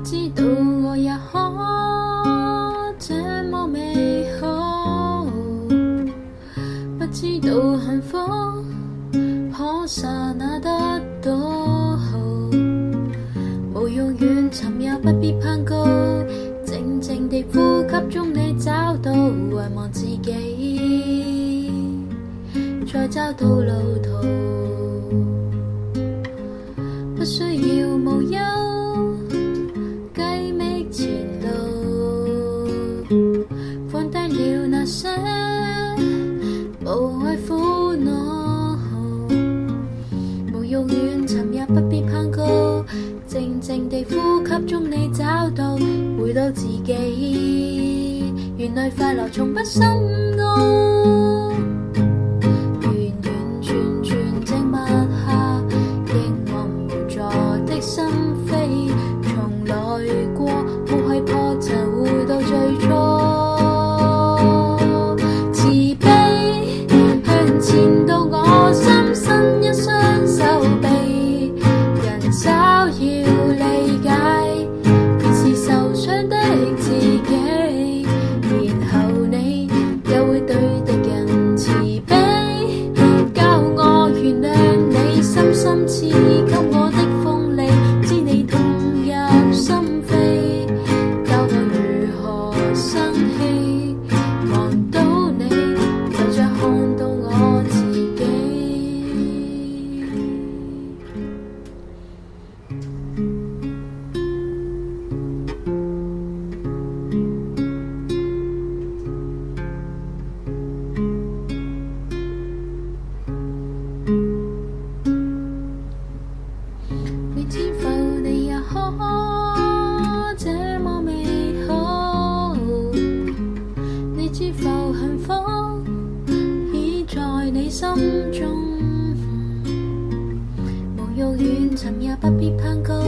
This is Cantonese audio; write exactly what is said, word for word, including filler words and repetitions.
知道我也可這麼美好，不知道幸福可剎那得到，無用遠尋也不必攀高，靜靜地呼吸中你找到遺忘自己，再找到路途，不需要無憂計覓前路，放低了那些無謂苦惱，無用遠尋也不必攀高，靜靜地呼吸中你找到回到自己，原來快樂從不深奧，完完全全靜默下凝望無助的心扉，從來過無係破就回到最初，慈悲向前到我心伸一雙手臂，人稍要理解便是受傷的自己，然後你又會對敵人慈悲，教我原諒你深深賜給我的鋒利，知你痛入心扉，教我如何生氣，望到你就像看到我自己。你知否你也可這麼美好，你知否幸福已在你心中，無用遠尋也不必攀高，